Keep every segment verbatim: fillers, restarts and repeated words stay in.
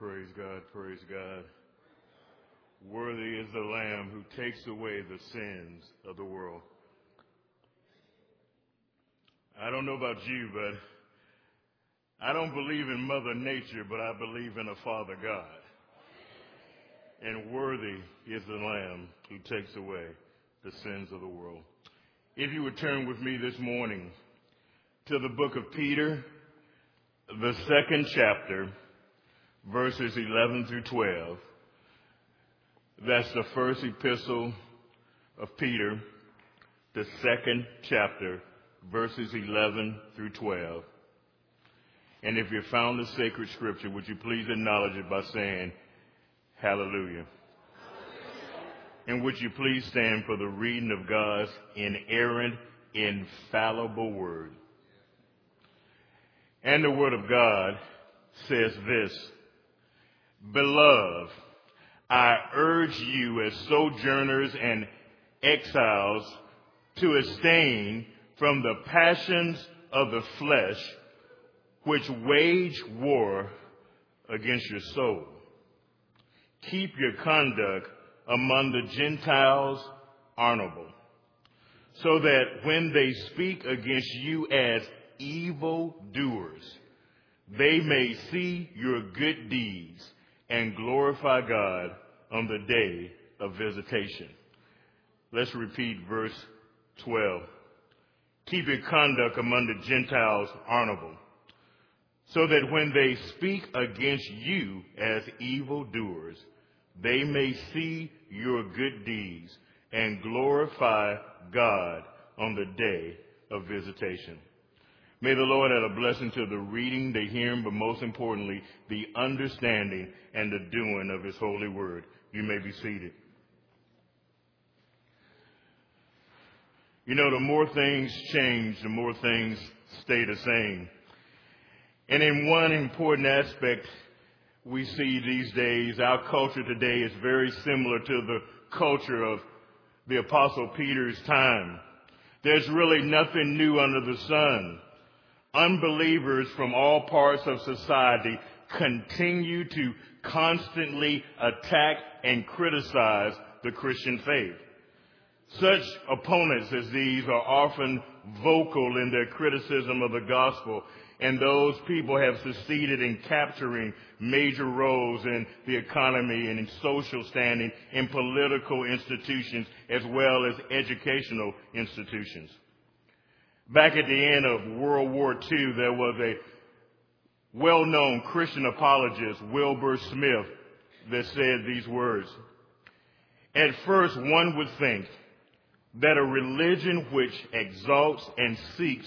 Praise God, praise God. Worthy is the Lamb who takes away the sins of the world. I don't know about you, but I don't believe in Mother Nature, but I believe in a Father God. And worthy is the Lamb who takes away the sins of the world. If you would turn with me this morning to the book of Peter, the second chapter, verses eleven through twelve. That's the first epistle of Peter, the second chapter, verses eleven through twelve. And if you found the sacred scripture, would you please acknowledge it by saying, hallelujah. And would you please stand for the reading of God's inerrant, infallible word. And the word of God says this: Beloved, I urge you as sojourners and exiles to abstain from the passions of the flesh which wage war against your soul. Keep your conduct among the Gentiles honorable, so that when they speak against you as evildoers, they may see your good deeds and glorify God on the day of visitation. Let's repeat verse twelve. Keep your conduct among the Gentiles honorable, so that when they speak against you as evildoers, they may see your good deeds and glorify God on the day of visitation. May the Lord add a blessing to the reading, the hearing, but most importantly, the understanding and the doing of his holy word. You may be seated. You know, the more things change, the more things stay the same. And in one important aspect we see these days, our culture today is very similar to the culture of the Apostle Peter's time. There's really nothing new under the sun. Unbelievers from all parts of society continue to constantly attack and criticize the Christian faith. Such opponents as these are often vocal in their criticism of the gospel, and those people have succeeded in capturing major roles in the economy and in social standing in political institutions as well as educational institutions. Back at the end of World War Two, there was a well-known Christian apologist, Wilbur Smith, that said these words: At first, one would think that a religion which exalts and seeks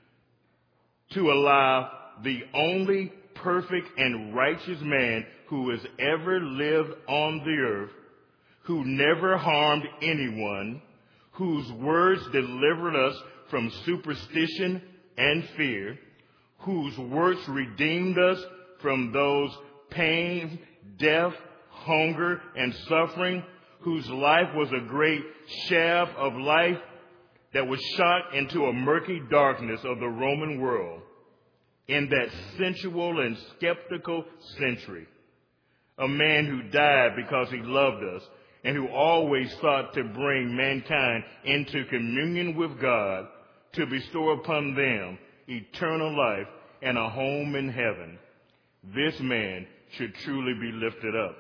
to allow the only perfect and righteous man who has ever lived on the earth, who never harmed anyone, whose words delivered us from superstition and fear, whose works redeemed us from those pains, death, hunger, and suffering, whose life was a great shaft of light that was shot into a murky darkness of the Roman world in that sensual and skeptical century. A man who died because he loved us and who always sought to bring mankind into communion with God to bestow upon them eternal life and a home in heaven. This man should truly be lifted up.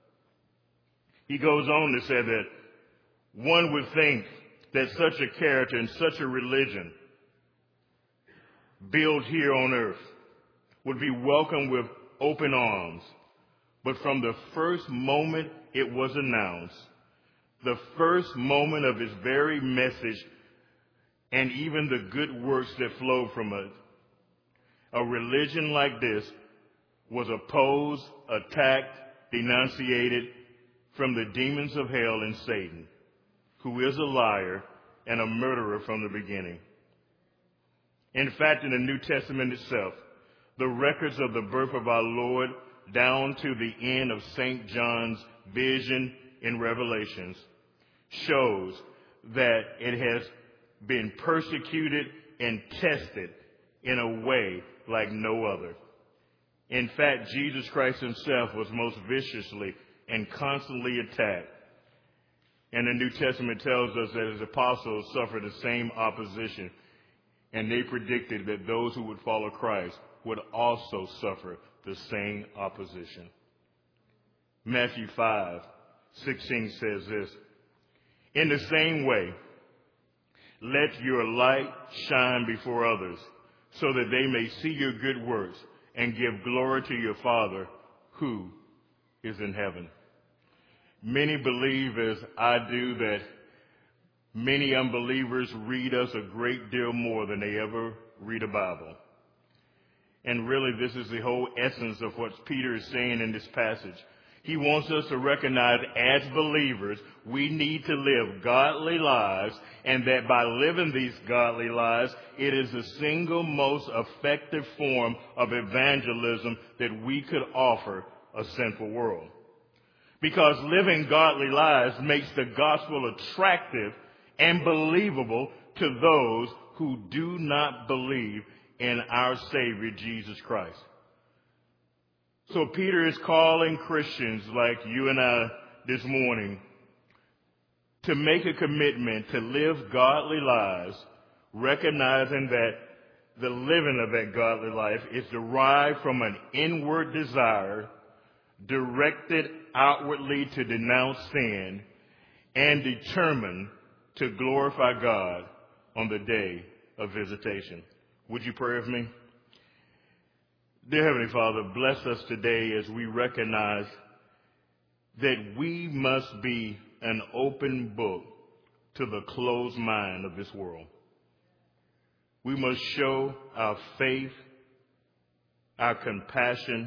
He goes on to say that one would think that such a character and such a religion built here on earth would be welcomed with open arms. But from the first moment it was announced, the first moment of its very message, and even the good works that flowed from it, a religion like this was opposed, attacked, denunciated from the demons of hell and Satan, who is a liar and a murderer from the beginning. In fact, in the New Testament itself, the records of the birth of our Lord down to the end of Saint John's vision in Revelations shows that it has been persecuted and tested in a way like no other. In fact, Jesus Christ himself was most viciously and constantly attacked. And the New Testament tells us that his apostles suffered the same opposition, and they predicted that those who would follow Christ would also suffer the same opposition. Matthew five sixteen says this, "In the same way, let your light shine before others, so that they may see your good works and give glory to your Father who is in heaven." Many believe, as I do, that many unbelievers read us a great deal more than they ever read a Bible. And really, this is the whole essence of what Peter is saying in this passage. He wants us to recognize as believers, we need to live godly lives, and that by living these godly lives, it is the single most effective form of evangelism that we could offer a sinful world. Because living godly lives makes the gospel attractive and believable to those who do not believe in our Savior, Jesus Christ. So Peter is calling Christians like you and I this morning to make a commitment to live godly lives, recognizing that the living of that godly life is derived from an inward desire directed outwardly to denounce sin and determined to glorify God on the day of visitation. Would you pray with me? Dear Heavenly Father, bless us today as we recognize that we must be an open book to the closed mind of this world. We must show our faith, our compassion,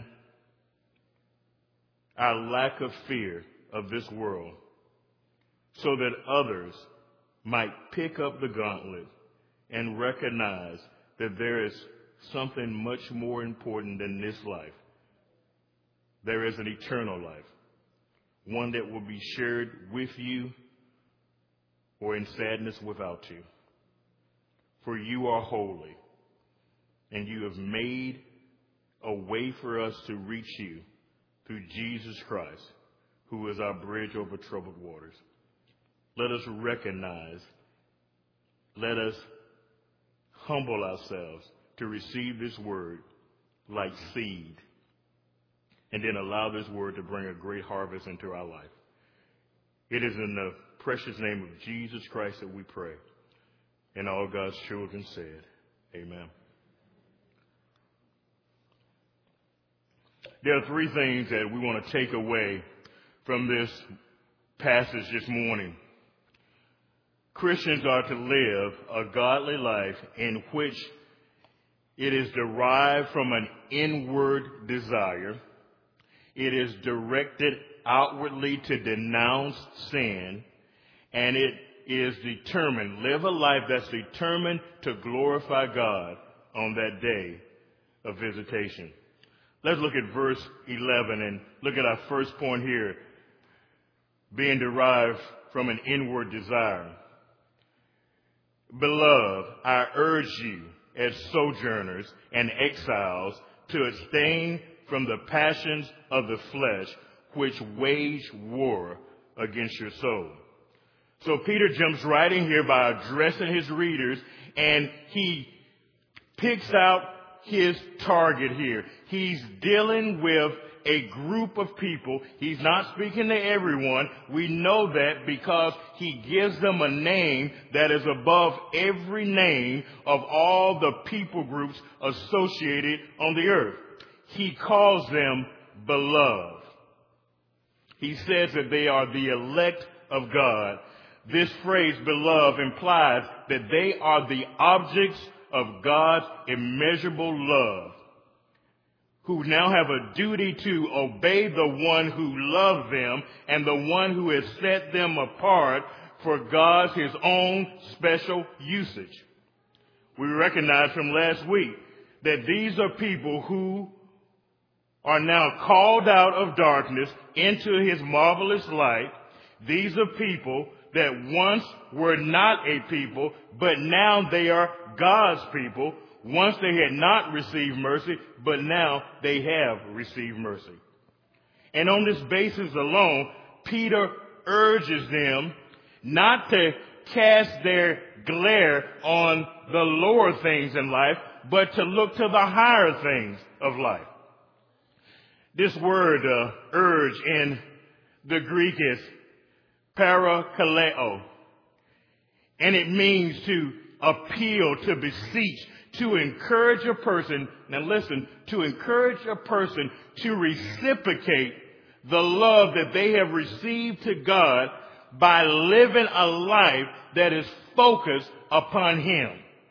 our lack of fear of this world, so that others might pick up the gauntlet and recognize that there is something much more important than this life. There is an eternal life, one that will be shared with you or in sadness without you. For you are holy, and you have made a way for us to reach you through Jesus Christ, who is our bridge over troubled waters. Let us recognize, let us humble ourselves to receive this word like seed, and then allow this word to bring a great harvest into our life. It is in the precious name of Jesus Christ that we pray. And all God's children said, amen. There are three things that we want to take away from this passage this morning. Christians are to live a godly life in which it is derived from an inward desire. It is directed outwardly to denounce sin, and it is determined, live a life that's determined to glorify God on that day of visitation. Let's look at verse eleven and look at our first point here, being derived from an inward desire. Beloved, I urge you as sojourners and exiles to abstain from the passions of the flesh, which wage war against your soul. So Peter jumps right in here by addressing his readers, and he picks out his target here. He's dealing with a group of people. He's not speaking to everyone. We know that because he gives them a name that is above every name of all the people groups associated on the earth. He calls them beloved. He says that they are the elect of God. This phrase, beloved, implies that they are the objects of God's immeasurable love, who now have a duty to obey the one who loves them and the one who has set them apart for God's, his own special usage. We recognize from last week that these are people who are now called out of darkness into his marvelous light. These are people that once were not a people, but now they are God's people, Once they had not received mercy, but now they have received mercy. And on this basis alone, Peter urges them not to cast their glare on the lower things in life, but to look to the higher things of life. This word, uh, urge, in the Greek is parakaleo. And it means to appeal, to beseech, to encourage a person. Now listen, to encourage a person to reciprocate the love that they have received to God by living a life that is focused upon Him.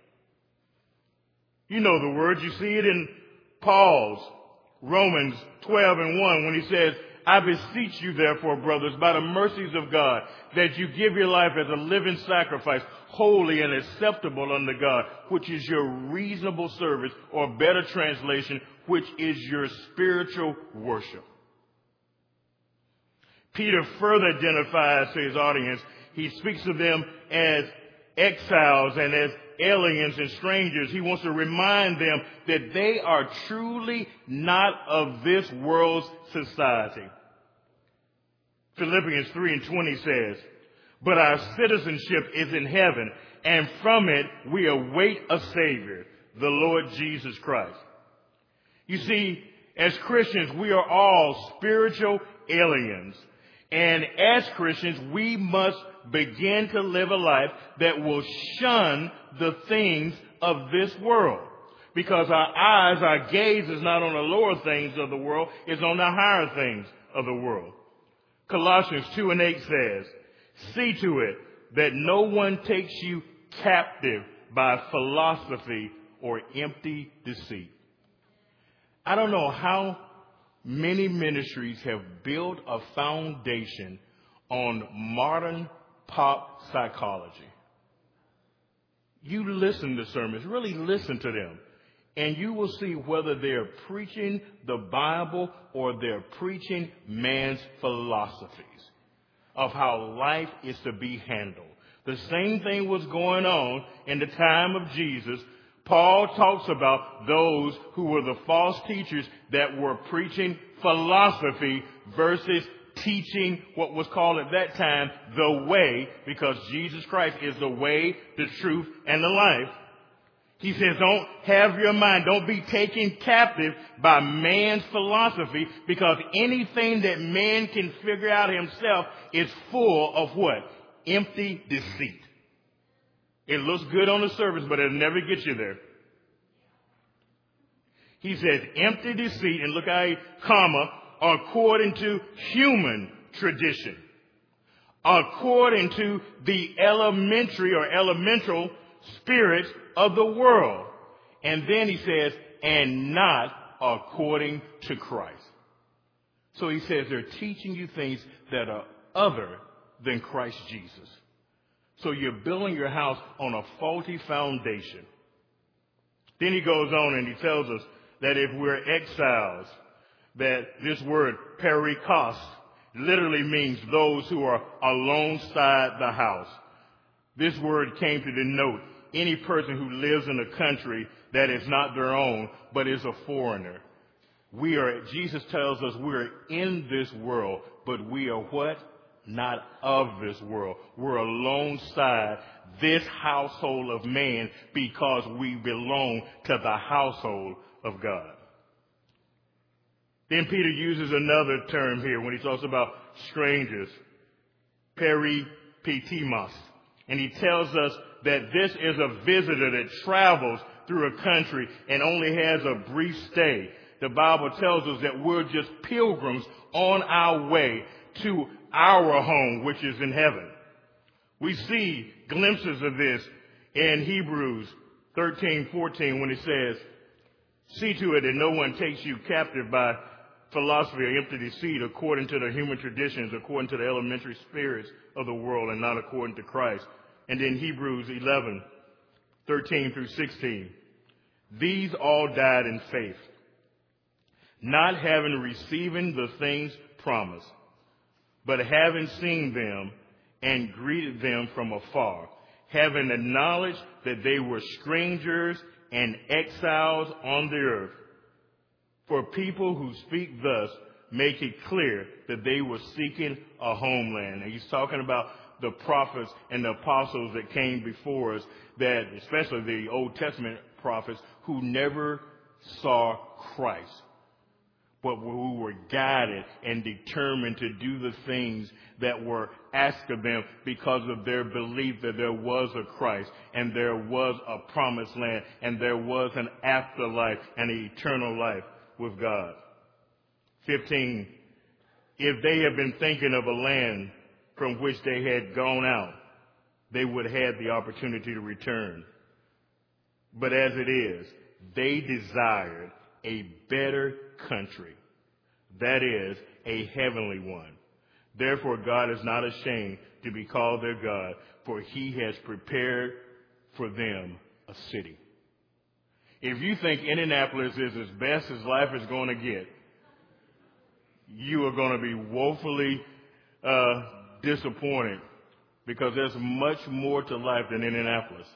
You know the word. You see it in Paul's Romans twelve and one when he says, I beseech you therefore, brothers, by the mercies of God, that you give your life as a living sacrifice, holy and acceptable unto God, which is your reasonable service, or better translation, which is your spiritual worship. Peter further identifies to his audience. He speaks of them as exiles and as aliens and strangers. He wants to remind them that they are truly not of this world's society. Philippians three and twenty says, but our citizenship is in heaven, and from it we await a Savior, the Lord Jesus Christ. You see, as Christians, we are all spiritual aliens. And as Christians, we must begin to live a life that will shun the things of this world. Because our eyes, our gaze is not on the lower things of the world, it's on the higher things of the world. Colossians two and eight says, see to it that no one takes you captive by philosophy or empty deceit. I don't know how many ministries have built a foundation on modern pop psychology. You listen to sermons, really listen to them, and you will see whether they're preaching the Bible or they're preaching man's philosophies of how life is to be handled. The same thing was going on in the time of Jesus. Paul talks about those who were the false teachers that were preaching philosophy versus teaching what was called at that time the way, because Jesus Christ is the way, the truth, and the life. He says, don't have your mind, don't be taken captive by man's philosophy, because anything that man can figure out himself is full of what? Empty deceit. It looks good on the surface, but it'll never get you there. He says, empty deceit, and look how he, comma, according to human tradition, according to the elementary or elemental spirits of the world. And then he says, and not according to Christ. So he says they're teaching you things that are other than Christ Jesus. So you're building your house on a faulty foundation. Then he goes on and he tells us that if we're exiles, that this word perikos literally means those who are alongside the house. This word came to denote any person who lives in a country that is not their own, but is a foreigner. We are, Jesus tells us we're in this world, but we are what? Not of this world. We're alongside this household of man because we belong to the household of God. Then Peter uses another term here when he talks about strangers, peripetimos. And he tells us that this is a visitor that travels through a country and only has a brief stay. The Bible tells us that we're just pilgrims on our way to our home, which is in heaven. We see glimpses of this in Hebrews thirteen fourteen when it says, see to it that no one takes you captive by philosophy or empty deceit, according to the human traditions, according to the elementary spirits of the world, and not according to Christ. And then Hebrews eleven thirteen through sixteen. These all died in faith, not having received the things promised, but having seen them and greeted them from afar, having acknowledged that they were strangers and exiles on the earth. For people who speak thus make it clear that they were seeking a homeland. And he's talking about the prophets and the apostles that came before us, that especially the Old Testament prophets, who never saw Christ, but who were guided and determined to do the things that were asked of them because of their belief that there was a Christ and there was a promised land and there was an afterlife and an eternal life with God. fifteen, if they had been thinking of a land from which they had gone out, they would have had the opportunity to return. But as it is, they desired a better country, that is, a heavenly one. Therefore, God is not ashamed to be called their God, for he has prepared for them a city. If you think Indianapolis is as best as life is going to get, you are going to be woefully uh, disappointed, because there's much more to life than Indianapolis.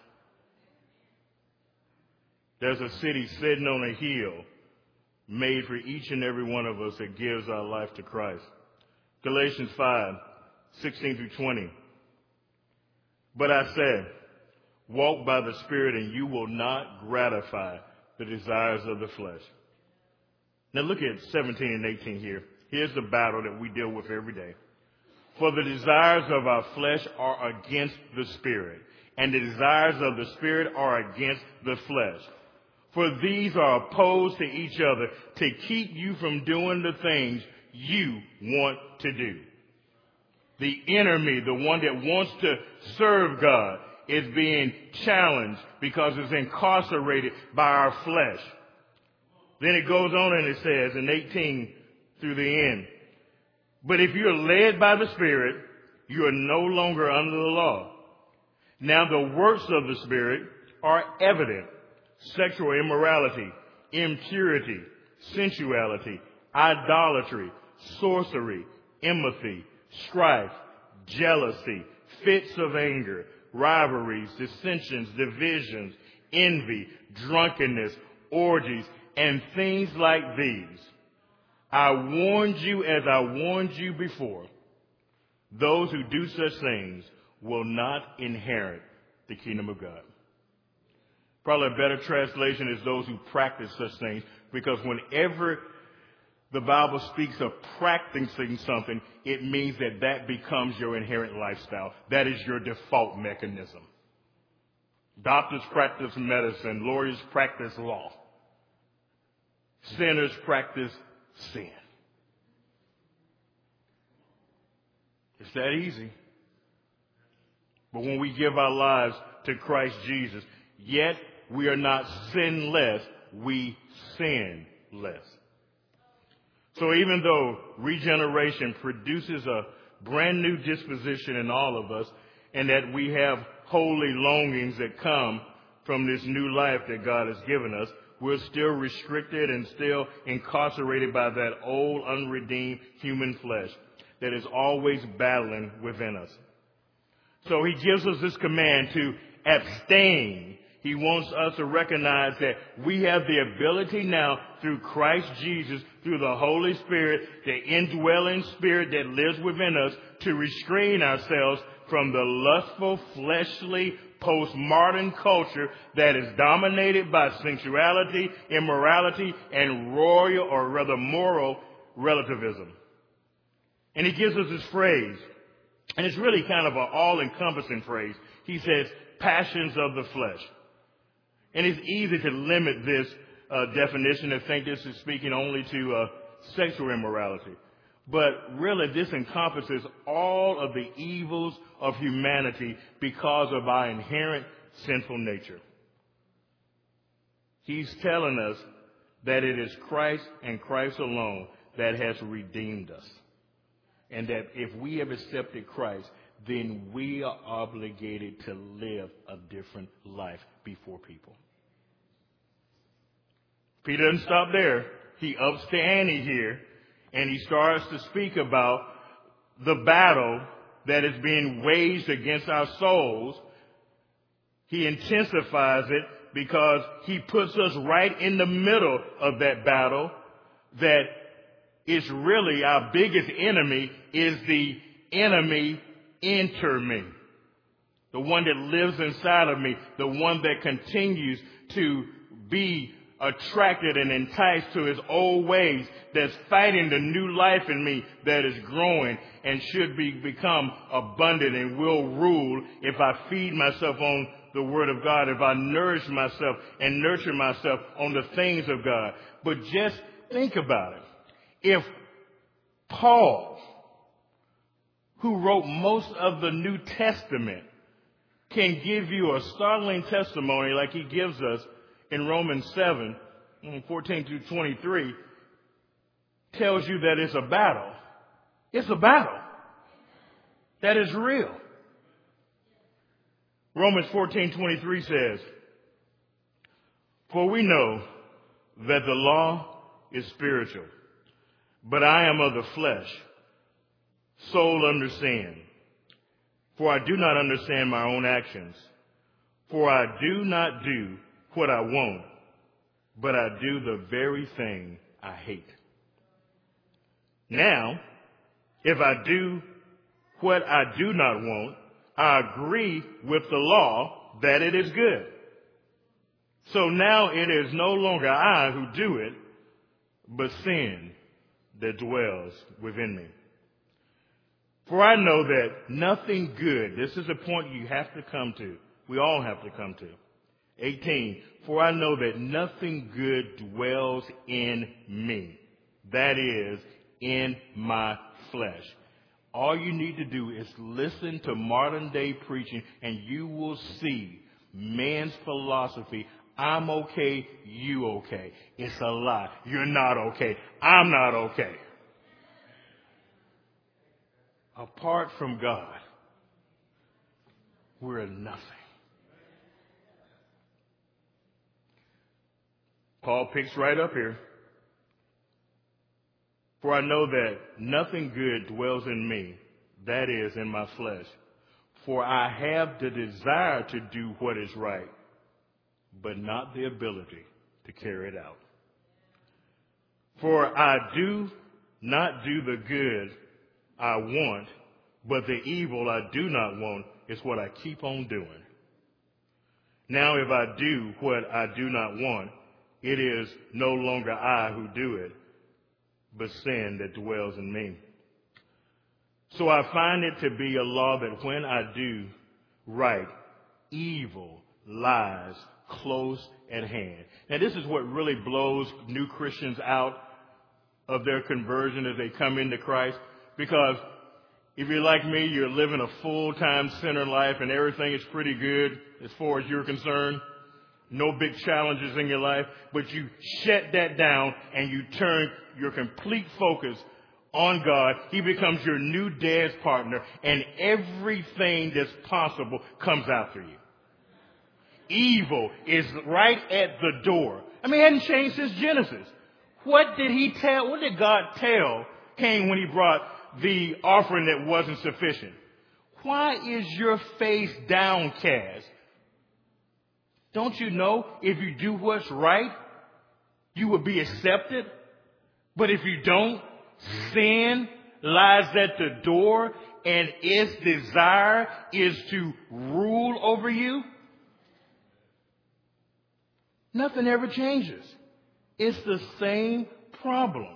There's a city sitting on a hill made for each and every one of us that gives our life to Christ. Galatians five, sixteen through twenty. But I said, walk by the Spirit and you will not gratify the desires of the flesh. Now look at seventeen and eighteen here. Here's the battle that we deal with every day. For the desires of our flesh are against the Spirit, and the desires of the Spirit are against the flesh. For these are opposed to each other to keep you from doing the things you want to do. The enemy, the one that wants to serve God, is being challenged because it's incarcerated by our flesh. Then it goes on and it says in eighteen through the end, but if you're led by the Spirit, you are no longer under the law. Now the works of the Spirit are evident: sexual immorality, impurity, sensuality, idolatry, sorcery, enmity, strife, jealousy, fits of anger, rivalries, dissensions, divisions, envy, drunkenness, orgies, and things like these. I warned you as I warned you before. Those who do such things will not inherit the kingdom of God. Probably a better translation is those who practice such things, because whenever the Bible speaks of practicing something, it means that that becomes your inherent lifestyle. That is your default mechanism. Doctors practice medicine. Lawyers practice law. Sinners practice sin. It's that easy. But when we give our lives to Christ Jesus, yet we are not sinless, we sin less. So even though regeneration produces a brand new disposition in all of us, and that we have holy longings that come from this new life that God has given us, we're still restricted and still incarcerated by that old unredeemed human flesh that is always battling within us. So he gives us this command to abstain. He wants us to recognize that we have the ability now through Christ Jesus, through the Holy Spirit, the indwelling Spirit that lives within us, to restrain ourselves from the lustful, fleshly, postmodern culture that is dominated by sensuality, immorality, and royal, or rather moral, relativism. And he gives us this phrase, and it's really kind of an all-encompassing phrase. He says, passions of the flesh. And it's easy to limit this uh, definition and think this is speaking only to uh, sexual immorality. But really, this encompasses all of the evils of humanity because of our inherent sinful nature. He's telling us that it is Christ and Christ alone that has redeemed us. And that if we have accepted Christ, then we are obligated to live a different life before people. Peter doesn't stop there. He ups the ante here, and he starts to speak about the battle that is being waged against our souls. He intensifies it because he puts us right in the middle of that battle that is really our biggest enemy is the enemy enter me. The one that lives inside of me, the one that continues to be attracted and enticed to his old ways, that's fighting the new life in me that is growing and should be become abundant and will rule if I feed myself on the Word of God, if I nourish myself and nurture myself on the things of God. But just think about it. If Paul, who wrote most of the New Testament, can give you a startling testimony like he gives us in Romans seven, fourteen through twenty-three, tells you that it's a battle. It's a battle. That is real. Romans fourteen twenty-three says, "For we know that the law is spiritual, but I am of the flesh, soul under sin. For I do not understand my own actions. For I do not do what I want, but I do the very thing I hate. Now, if I do what I do not want, I agree with the law that it is good. So now it is no longer I who do it, but sin that dwells within me. For I know that nothing good," this is a point you have to come to. We all have to come to. eighteen, "For I know that nothing good dwells in me, that is, in my flesh." All you need to do is listen to modern day preaching and you will see man's philosophy. I'm okay, you okay. It's a lie. You're not okay. I'm not okay. Apart from God, we're nothing. Paul picks right up here. "For I know that nothing good dwells in me, that is, in my flesh. For I have the desire to do what is right, but not the ability to carry it out. For I do not do the good I want, but the evil I do not want is what I keep on doing. Now if I do what I do not want, it is no longer I who do it, but sin that dwells in me. So I find it to be a law that when I do right, evil lies close at hand." Now this is what really blows new Christians out of their conversion as they come into Christ. Because if you're like me, you're living a full-time sinner life and everything is pretty good as far as you're concerned. No big challenges in your life, but you shut that down and you turn your complete focus on God. He becomes your new dance partner and everything that's possible comes after you. Evil is right at the door. I mean, it hadn't changed since Genesis. What did he tell, what did God tell Cain when he brought the offering that wasn't sufficient? Why is your face downcast? Don't you know if you do what's right, you will be accepted? But if you don't, sin lies at the door and its desire is to rule over you. Nothing ever changes. It's the same problem.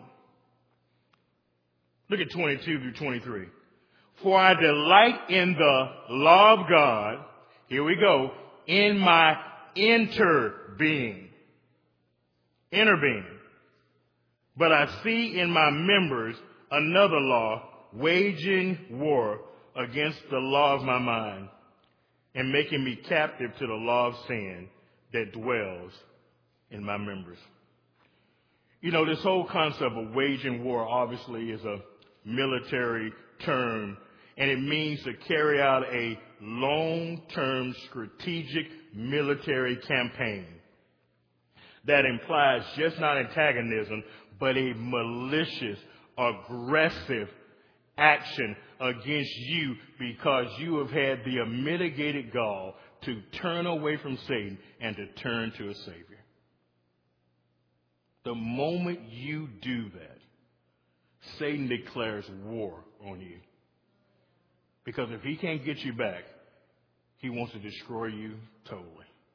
Look at twenty-two through twenty-three. "For I delight in the law of God," here we go, "in my inner being. Inner being. But I see in my members another law, waging war against the law of my mind and making me captive to the law of sin that dwells in my members." You know, this whole concept of waging war obviously is a military term, and it means to carry out a long-term strategic military campaign that implies just not antagonism, but a malicious, aggressive action against you because you have had the unmitigated gall to turn away from Satan and to turn to a Savior. The moment you do that, Satan declares war on you. Because if he can't get you back, he wants to destroy you totally.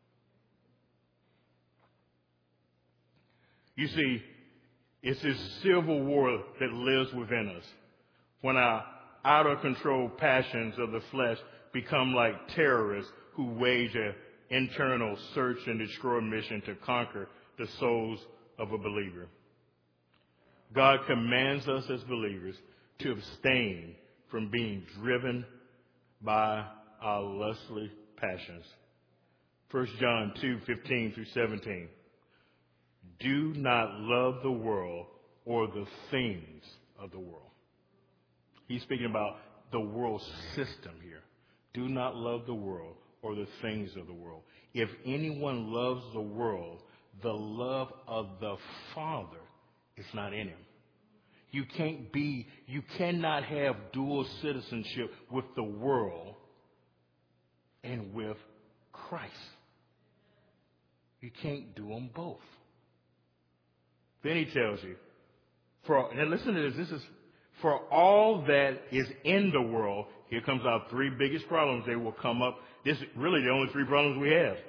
You see, it's this civil war that lives within us. When our out-of-control passions of the flesh become like terrorists who wage an internal search and destroy mission to conquer the souls of a believer. God commands us as believers to abstain from being driven by our lustful passions. First John two, fifteen through seventeen. Do not love the world or the things of the world. He's speaking about the world system here. Do not love the world or the things of the world. If anyone loves the world, the love of the Father is not in him. You can't be, you cannot have dual citizenship with the world and with Christ. You can't do them both. Then he tells you, for, and listen to this, this is, for all that is in the world, here comes our three biggest problems. They will come up. This is really the only three problems we have.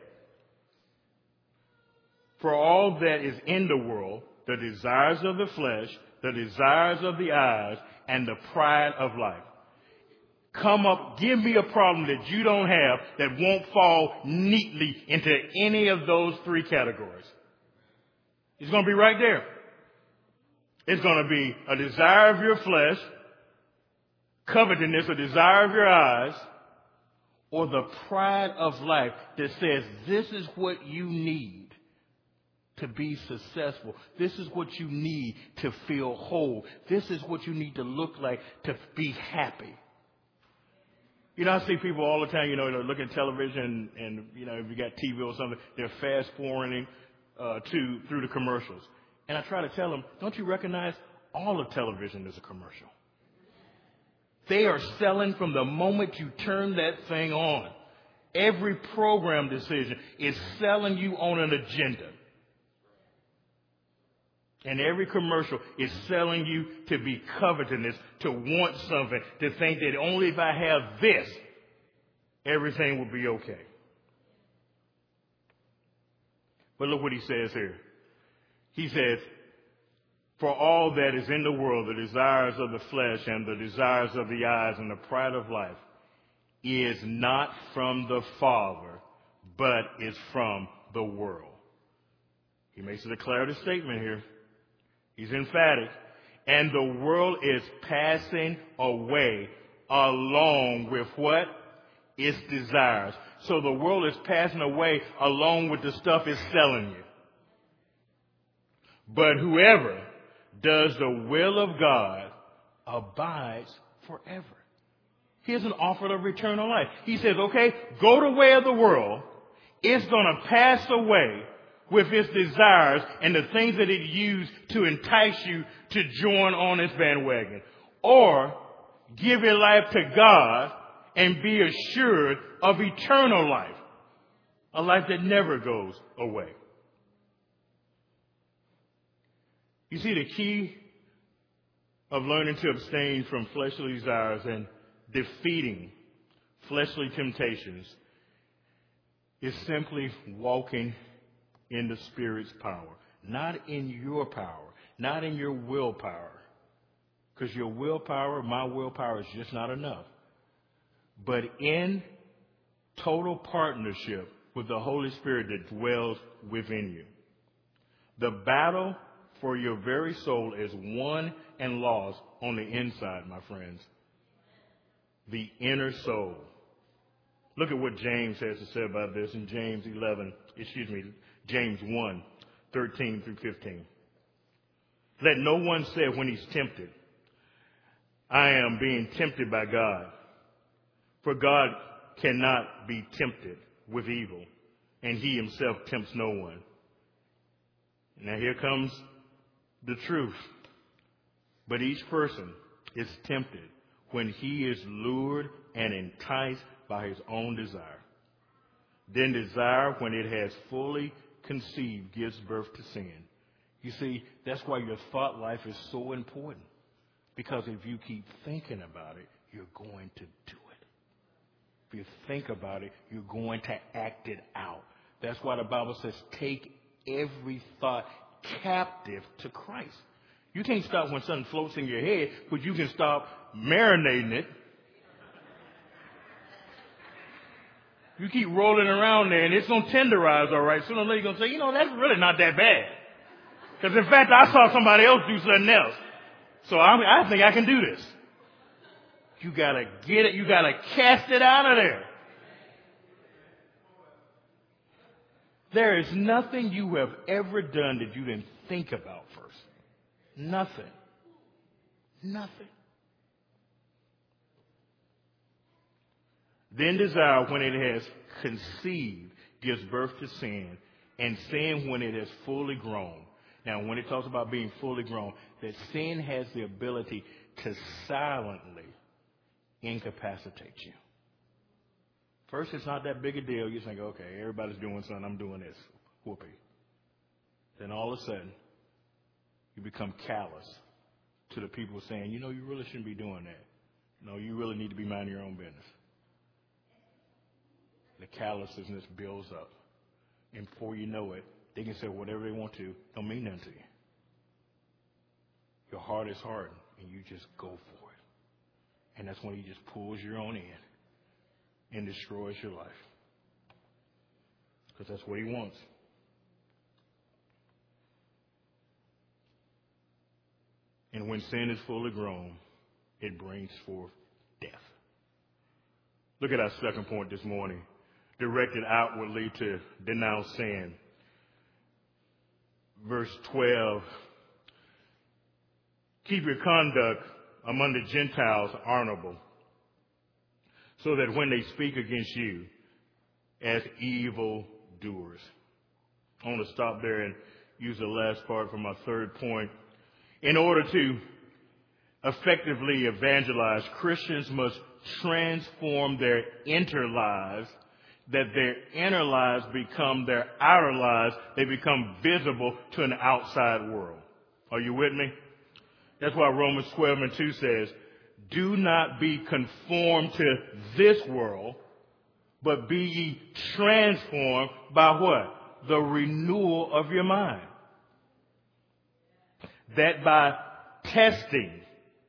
For all that is in the world, the desires of the flesh, the desires of the eyes, and the pride of life. Come up, give me a problem that you don't have that won't fall neatly into any of those three categories. It's going to be right there. It's going to be a desire of your flesh, covetousness, a desire of your eyes, or the pride of life that says this is what you need to be successful. This is what you need to feel whole. This is what you need to look like to be happy. You know, I see people all the time, you know, they're looking at television and, you know, if you got T V or something, they're fast forwarding uh, to through the commercials. And I try to tell them, don't you recognize all of television is a commercial? They are selling from the moment you turn that thing on. Every program decision is selling you on an agenda. And every commercial is selling you to be covetousness, to want something, to think that only if I have this, everything will be okay. But look what he says here. He says, for all that is in the world, the desires of the flesh and the desires of the eyes and the pride of life is not from the Father, but is from the world. He makes a declarative statement here. He's emphatic. And the world is passing away along with what? Its desires. So the world is passing away along with the stuff it's selling you. But whoever does the will of God abides forever. Here's an offer of eternal life. He says, okay, go the way of the world. It's going to pass away with its desires and the things that it used to entice you to join on its bandwagon. Or give your life to God and be assured of eternal life. A life that never goes away. You see, the key of learning to abstain from fleshly desires and defeating fleshly temptations is simply walking in the Spirit's power. Not in your power, not in your willpower. Because your willpower, my willpower is just not enough. But in total partnership with the Holy Spirit that dwells within you. The battle for your very soul is won and lost on the inside, my friends. The inner soul. Look at what James has to say about this in James eleven, excuse me, James one, thirteen through fifteen. Let no one say when he's tempted, I am being tempted by God. For God cannot be tempted with evil, and he himself tempts no one. Now here comes the truth. But each person is tempted when he is lured and enticed by his own desire. Then desire, when it has fully conceived, gives birth to sin. You see, that's why your thought life is so important. Because if you keep thinking about it, you're going to do it. If you think about it, you're going to act it out. That's why the Bible says, take every thought captive to Christ. You can't stop when something floats in your head, but you can stop marinating it. You keep rolling around there, and it's going to tenderize, all right. Sooner or later, you're going to say, you know, that's really not that bad. Because, in fact, I saw somebody else do something else. So I, I think I can do this. You got to get it. You got to cast it out of there. There is nothing you have ever done that you didn't think about first. Nothing. Nothing. Then desire, when it has conceived, gives birth to sin, and sin, when it has fully grown. Now, when it talks about being fully grown, that sin has the ability to silently incapacitate you. First, it's not that big a deal. You think, okay, everybody's doing something, I'm doing this. Whoopee. Then all of a sudden, you become callous to the people saying, you know, you really shouldn't be doing that. No, you really need to be minding your own business. The callousness builds up. And before you know it, they can say whatever they want to. Don't mean nothing to you. Your heart is hardened, and you just go for it. And that's when he just pulls you on in and destroys your life. Because that's what he wants. And when sin is fully grown, it brings forth death. Look at our second point this morning. Directed outwardly to denounce sin. Verse twelve. Keep your conduct among the Gentiles honorable, so that when they speak against you as evil doers. I want to stop there and use the last part for my third point. In order to effectively evangelize, Christians must transform their inner lives, that their inner lives become their outer lives. They become visible to an outside world. Are you with me? That's why Romans twelve and two says, do not be conformed to this world, but be ye transformed by what? The renewal of your mind. That by testing,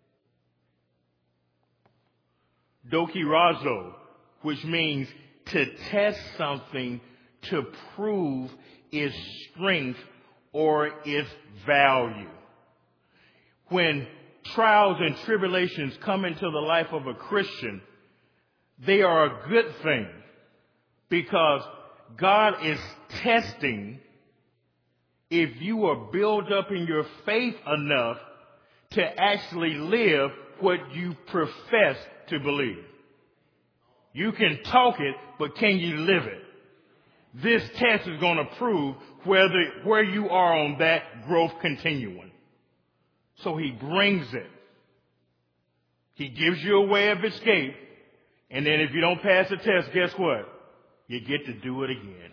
dokirazo, which means to test something to prove its strength or its value. When trials and tribulations come into the life of a Christian, they are a good thing because God is testing if you are built up in your faith enough to actually live what you profess to believe. You can talk it, but can you live it? This test is going to prove whether where you are on that growth continuum. So he brings it. He gives you a way of escape. And then if you don't pass the test, guess what? You get to do it again.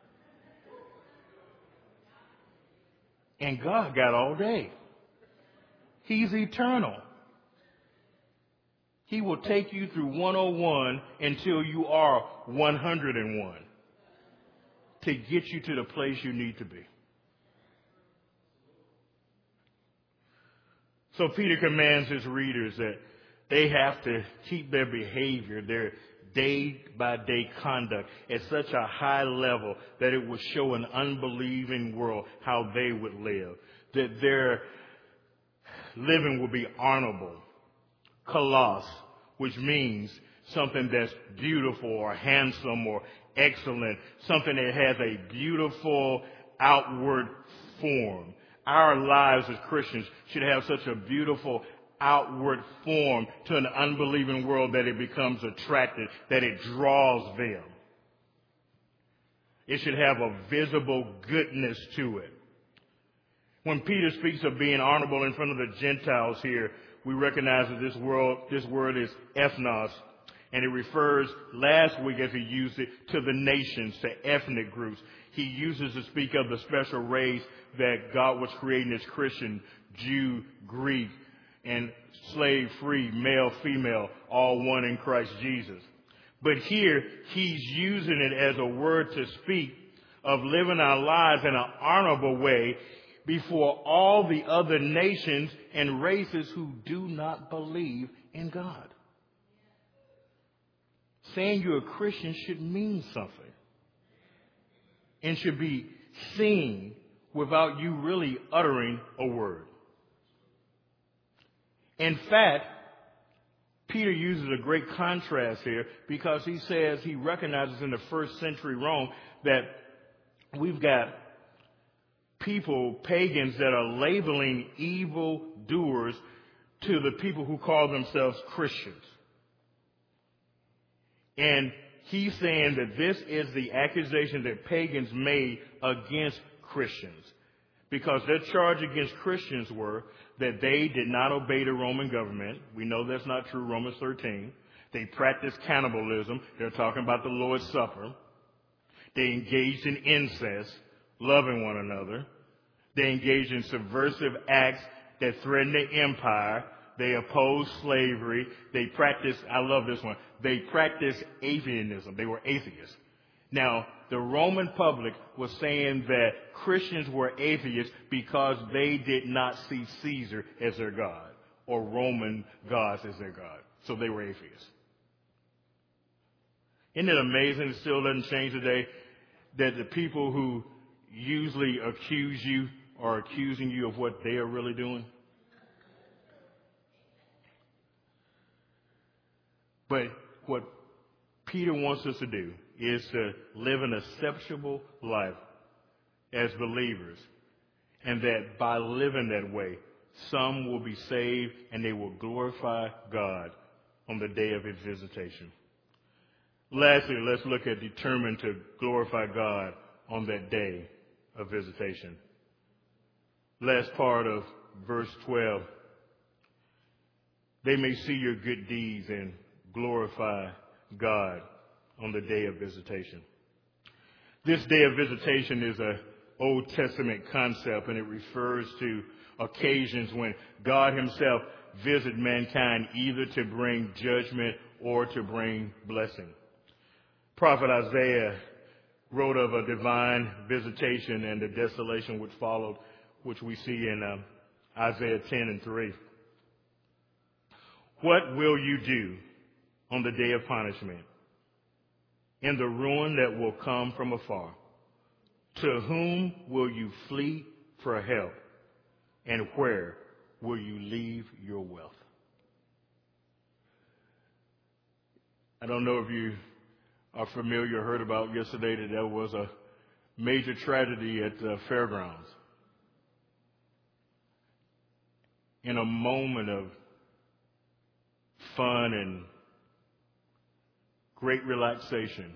And God got all day. He's eternal. He will take you through one oh one until you are one hundred one to get you to the place you need to be. So Peter commands his readers that they have to keep their behavior, their day-by-day conduct at such a high level that it would show an unbelieving world how they would live. That their living will be honorable. Kalos, which means something that's beautiful or handsome or excellent. Something that has a beautiful outward form. Our lives as Christians should have such a beautiful outward form to an unbelieving world that it becomes attractive, that it draws them. It should have a visible goodness to it. When Peter speaks of being honorable in front of the Gentiles here, we recognize that this world, this word is ethnos, And it refers, last week as he used it, to the nations, to ethnic groups. He uses to speak of the special race that God was creating as Christian, Jew, Greek, and slave free, male, female, all one in Christ Jesus. But here, he's using it as a word to speak of living our lives in an honorable way before all the other nations and races who do not believe in God. Saying you're a Christian should mean something and should be seen without you really uttering a word. In fact, Peter uses a great contrast here because he says he recognizes in the first century Rome that we've got people, pagans, that are labeling evil doers to the people who call themselves Christians. And he's saying that this is the accusation that pagans made against Christians. Because their charge against Christians were that they did not obey the Roman government. We know that's not true, Romans thirteen. They practiced cannibalism. They're talking about the Lord's Supper. They engaged in incest, loving one another. They engaged in subversive acts that threatened the empire. They opposed slavery. They practiced, I love this one, they practiced atheism. They were atheists. Now, the Roman public was saying that Christians were atheists because they did not see Caesar as their God or Roman gods as their God. So they were atheists. Isn't it amazing? It still doesn't change today that the people who usually accuse you are accusing you of what they are really doing. But what Peter wants us to do is to live an acceptable life as believers, and that by living that way, some will be saved and they will glorify God on the day of his visitation. Lastly, let's look at determined to glorify God on that day of visitation. Last part of verse twelve. They may see your good deeds and glorify God on the day of visitation. This day of visitation is an Old Testament concept, and it refers to occasions when God himself visits mankind either to bring judgment or to bring blessing. Prophet Isaiah wrote of a divine visitation and the desolation which followed, which we see in um, Isaiah ten and three. What will you do on the day of punishment, in the ruin that will come from afar? To whom will you flee for help, and where will you leave your wealth? I don't know if you are familiar or heard about yesterday that there was a major tragedy at the fairgrounds. In a moment of fun and great relaxation,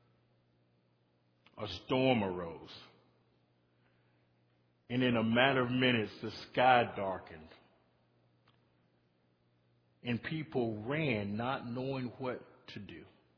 a storm arose. And in a matter of minutes, the sky darkened. And people ran, not knowing what to do.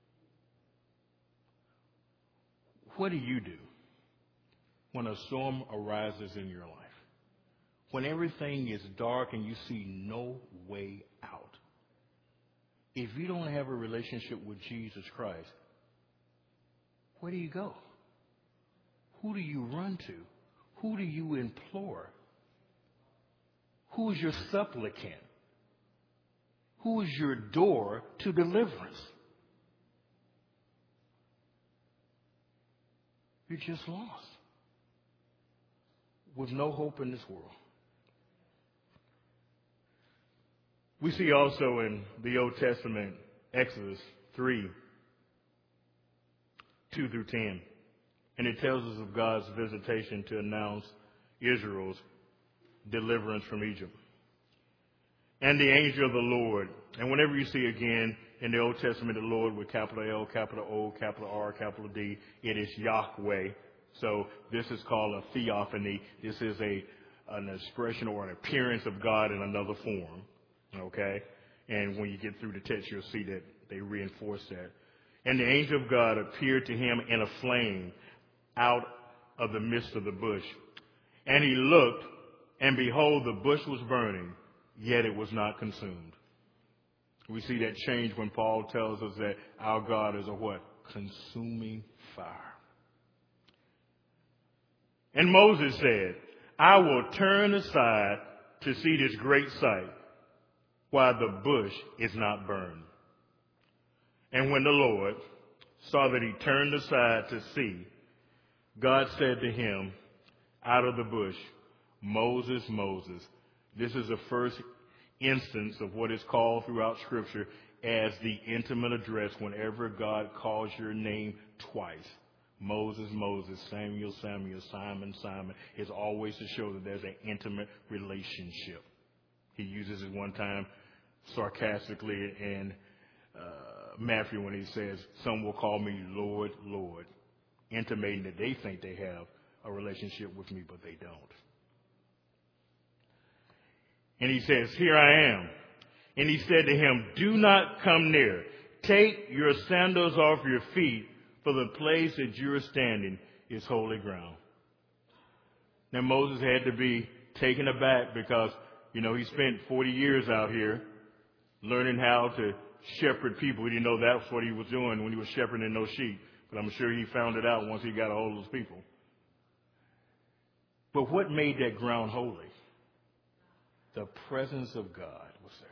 What do you do when a storm arises in your life? When everything is dark and you see no way out? If you don't have a relationship with Jesus Christ, where do you go? Who do you run to? Who do you implore? Who is your supplicant? Who is your door to deliverance? You're just lost with no hope in this world. We see also in the Old Testament, Exodus three, two through ten. And it tells us of God's visitation to announce Israel's deliverance from Egypt. And the angel of the Lord. And whenever you see again in the Old Testament the Lord with capital L, capital O, capital R, capital D, it is Yahweh. So this is called a theophany. This is a an expression or an appearance of God in another form. Okay? And when you get through the text, you'll see that they reinforce that. And the angel of God appeared to him in a flame out of the midst of the bush. And he looked, and behold, the bush was burning, yet it was not consumed. We see that change when Paul tells us that our God is a what? Consuming fire. And Moses said, I will turn aside to see this great sight, while the bush is not burned. And when the Lord saw that he turned aside to see, God said to him out of the bush, Moses, Moses. This is the first instance of what is called throughout Scripture as the intimate address whenever God calls your name twice. Moses, Moses, Samuel, Samuel, Simon, Simon, is always to show that there's an intimate relationship. He uses it one time sarcastically in uh, Matthew when he says, some will call me Lord, Lord, intimating that they think they have a relationship with me, but they don't. And he says, here I am. And he said to him, do not come near. Take your sandals off your feet, for the place that you're standing is holy ground. Now Moses had to be taken aback because, you know, he spent forty years out here learning how to shepherd people. He didn't know that's what he was doing when he was shepherding those sheep. But I'm sure he found it out once he got a hold of those people. But what made that ground holy? The presence of God was there.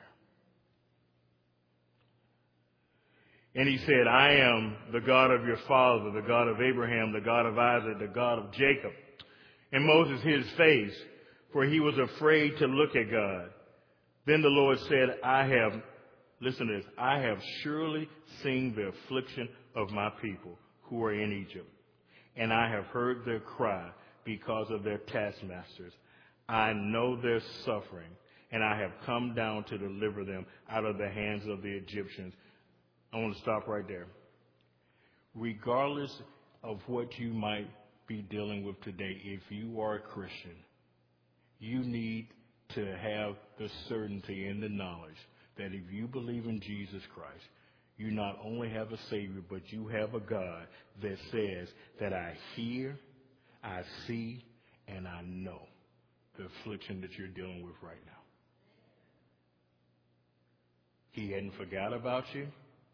And he said, I am the God of your father, the God of Abraham, the God of Isaac, the God of Jacob. And Moses hid his face, for he was afraid to look at God. Then the Lord said, I have, listen to this, I have surely seen the affliction of my people who are in Egypt, and I have heard their cry because of their taskmasters. I know their suffering, and I have come down to deliver them out of the hands of the Egyptians. I want to stop right there. Regardless of what you might be dealing with today, if you are a Christian, you need to have the certainty and the knowledge that if you believe in Jesus Christ, you not only have a Savior, but you have a God that says that I hear, I see, and I know the affliction that you're dealing with right now. He hadn't forgot about you.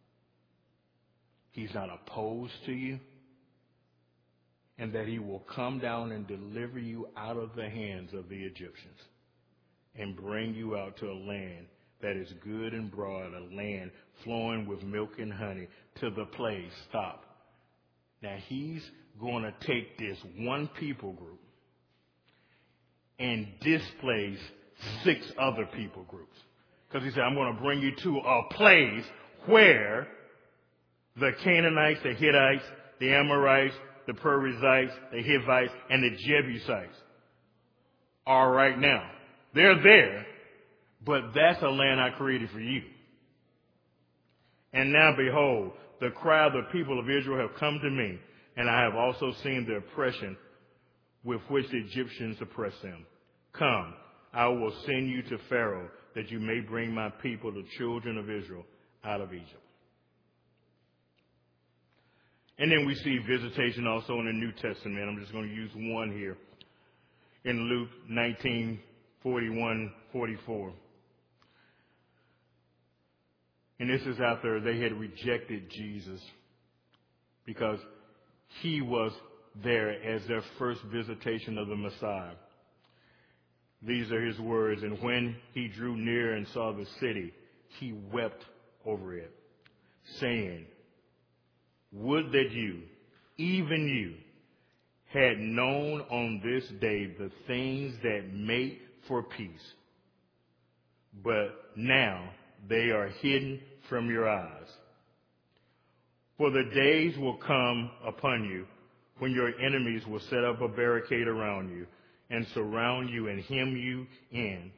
He's not opposed to you. And that he will come down and deliver you out of the hands of the Egyptians and bring you out to a land that is good and broad, a land flowing with milk and honey, to the place. Stop. Now he's going to take this one people group and displace six other people groups. Because he said, I'm going to bring you to a place where the Canaanites, the Hittites, the Amorites, the Perizzites, the Hivites, and the Jebusites are right now. They're there, but that's a land I created for you. And now behold, the cry of the people of Israel have come to me, and I have also seen the oppression with which the Egyptians oppress them. Come, I will send you to Pharaoh, that you may bring my people, the children of Israel, out of Egypt. And then we see visitation also in the New Testament. I'm just going to use one here. In Luke nineteen, forty-one, forty-four. And this is after they had rejected Jesus because he was there as their first visitation of the Messiah. These are his words. And when he drew near and saw the city, he wept over it, saying, would that you, even you, had known on this day the things that make for peace. But now they are hidden from your eyes. For the days will come upon you when your enemies will set up a barricade around you and surround you and hem you in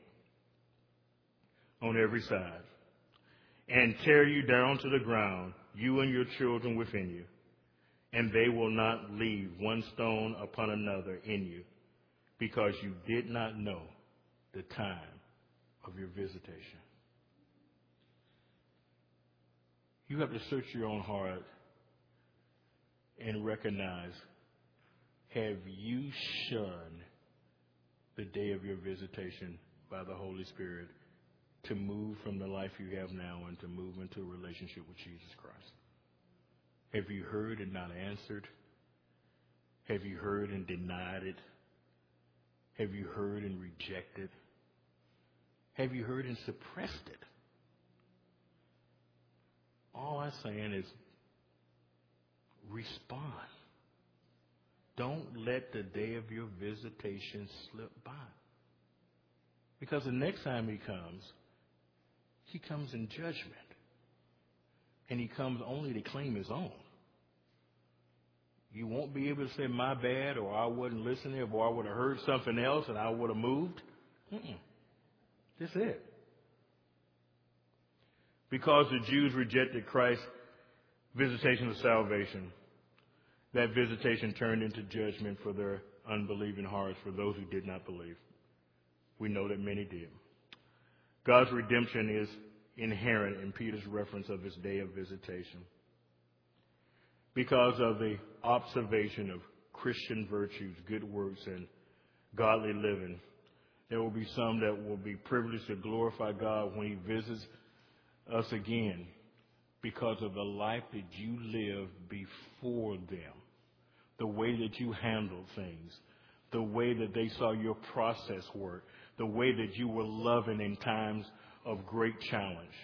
on every side and tear you down to the ground, you and your children within you, and they will not leave one stone upon another in you, because you did not know the time of your visitation. You have to search your own heart and recognize, have you shunned the day of your visitation by the Holy Spirit to move from the life you have now and to move into a relationship with Jesus Christ? Have you heard and not answered? Have you heard and denied it? Have you heard and rejected? Have you heard and suppressed it? All I'm saying is respond. Don't let the day of your visitation slip by. Because the next time he comes, he comes in judgment. And he comes only to claim his own. You won't be able to say, my bad, or I wasn't listening, or I would have heard something else and I would have moved. Mm-mm. That's it. Because the Jews rejected Christ's visitation of salvation, that visitation turned into judgment for their unbelieving hearts, for those who did not believe. We know that many did. God's redemption is inherent in Peter's reference of his day of visitation. Because of the observation of Christian virtues, good works, and godly living, there will be some that will be privileged to glorify God when he visits us again because of the life that you lived before them, the way that you handled things, the way that they saw your process work, the way that you were loving in times of great challenge,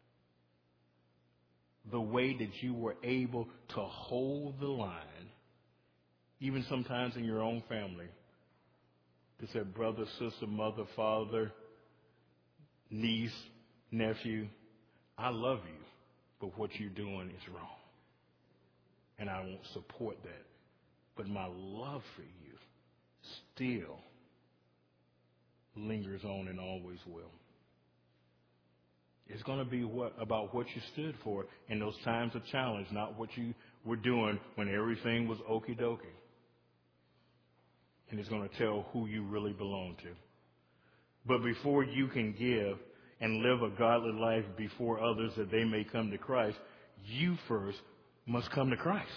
the way that you were able to hold the line, even sometimes in your own family, to say, brother, sister, mother, father, niece, nephew, I love you, but what you're doing is wrong. And I won't support that. But my love for you still lingers on and always will. It's going to be what about what you stood for in those times of challenge, not what you were doing when everything was okie dokie. And it's going to tell who you really belong to. But before you can give and live a godly life before others that they may come to Christ, you first must come to Christ.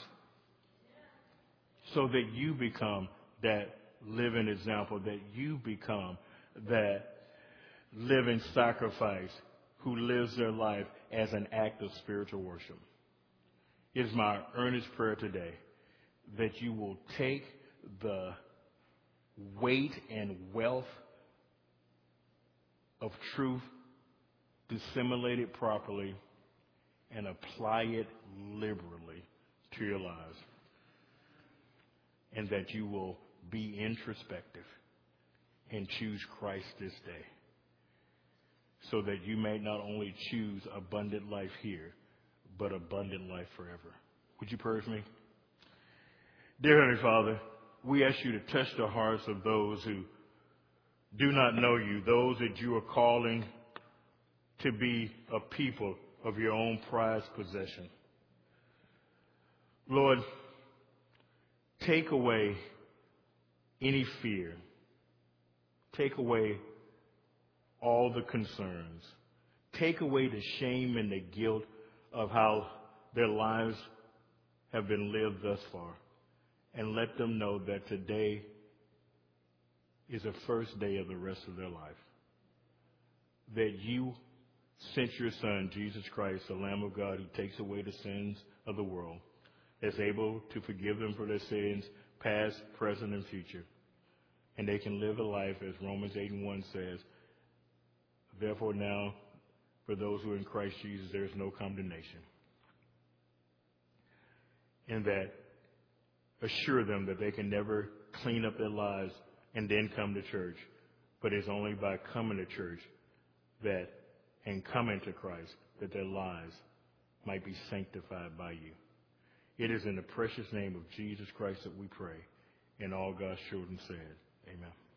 So that you become that living example, that you become that living sacrifice who lives their life as an act of spiritual worship. It is my earnest prayer today that you will take the weight and wealth of truth, disseminate it properly, and apply it liberally to your lives. And that you will be introspective and choose Christ this day, so that you may not only choose abundant life here, but abundant life forever. Would you pray with me? Dear Heavenly Father, we ask you to touch the hearts of those who do not know you, those that you are calling to be a people of your own prized possession. Lord, take away any fear. Take away all the concerns. Take away the shame and the guilt of how their lives have been lived thus far. And let them know that today is the first day of the rest of their life. That you sent your Son, Jesus Christ, the Lamb of God, who takes away the sins of the world, that's able to forgive them for their sins, past, present, and future. And they can live a life, as Romans eight and one says, therefore now, for those who are in Christ Jesus, there is no condemnation. And that assure them that they can never clean up their lives and then come to church. But it's only by coming to church that, and coming to Christ, that their lives might be sanctified by you. It is in the precious name of Jesus Christ that we pray. And all God's children said, amen.